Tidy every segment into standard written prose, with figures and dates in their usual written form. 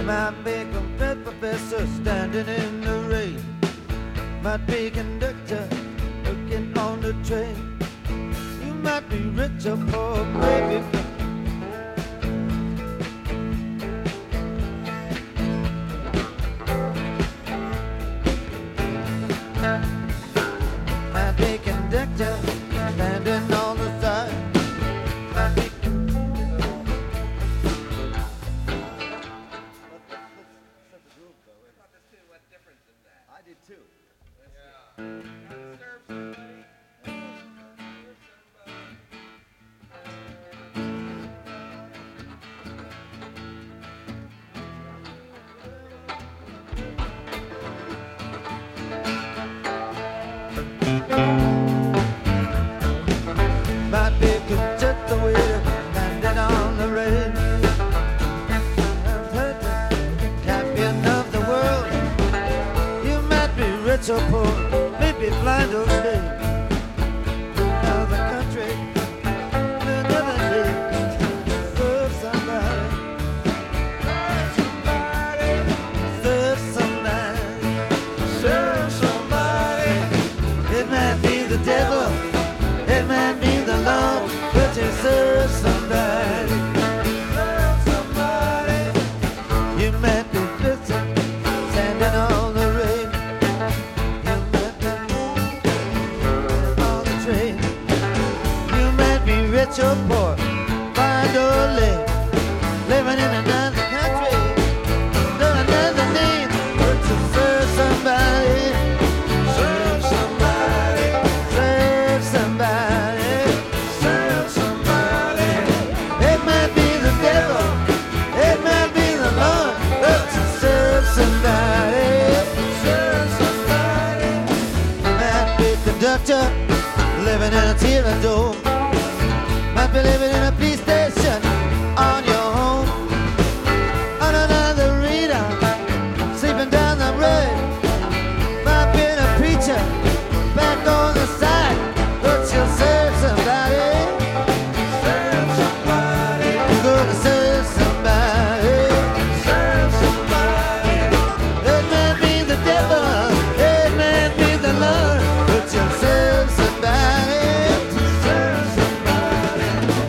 might be a professor standing in the rain. Might be a conductor working on the train. You might be rich or poor, baby. Might be a conductor standing on the side. Might be I did too. Might be just the waiter landing on the rain. Champion of the world. You might be rich or poor, maybe blind or lame. Another country, another day. Serve somebody. Serve somebody. Serve somebody. It might be the devil, it might be the Lord, but you serve somebody. Serve somebody. You might be busy standing on the rain. You might be on the train. You might be rich or poor, blind or lame, living in another country, under another name, but you serve somebody. Serve somebody. Serve somebody. Serve somebody. It might be the devil, it might be the Lord, but you serve somebody. Serve somebody. You might be a conductor living in a tear dome. Might be living in a police station on your home. On another reader, sleeping down the road. Might be a preacher back on the side, but you'll serve somebody. Serve somebody. You're gonna serve somebody. Serve somebody. It might be the devil, it might be the Lord, but you'll serve somebody. Serve somebody.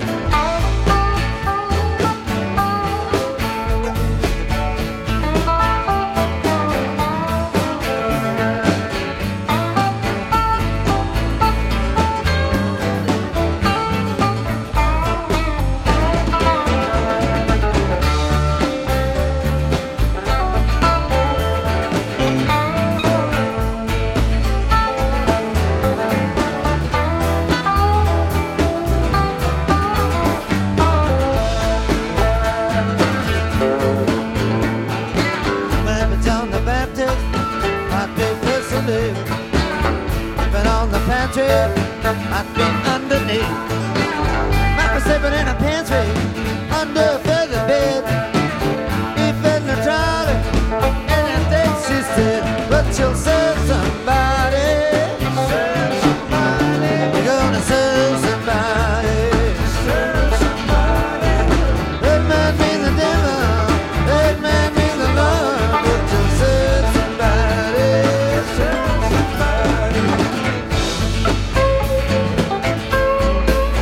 Might be John the Baptist, might be Wesley. Living on the pantry, might be underneath. Might be sleeping in a pantry, under a feather bed. If in the trolley, anything she said, but you'll serve somebody. Serve somebody. You're gonna serve somebody. Serve somebody. It might be the devil, it might be the Lord, but you'll serve somebody. Serve somebody.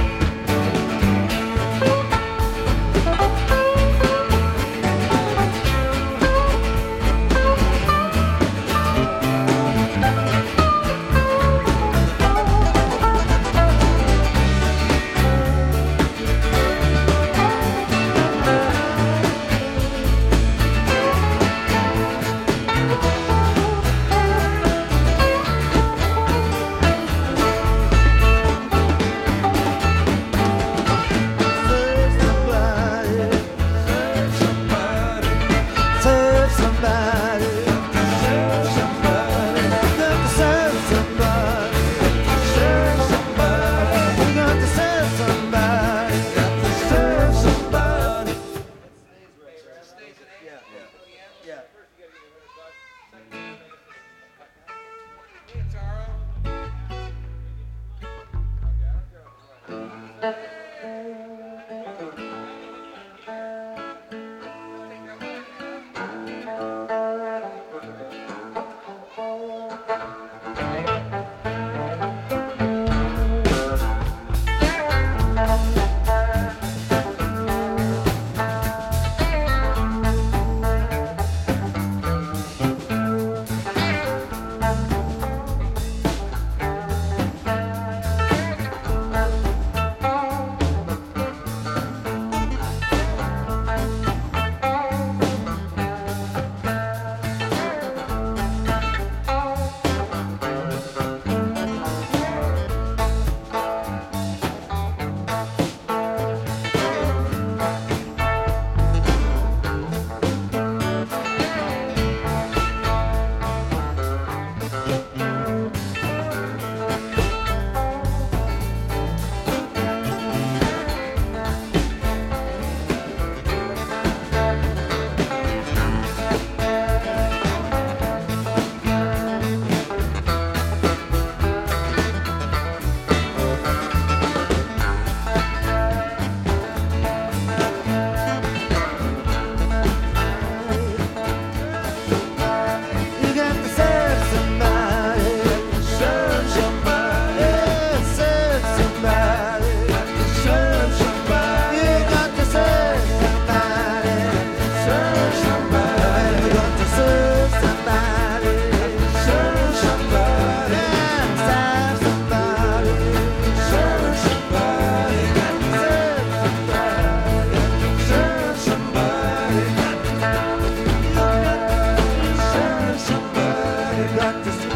got to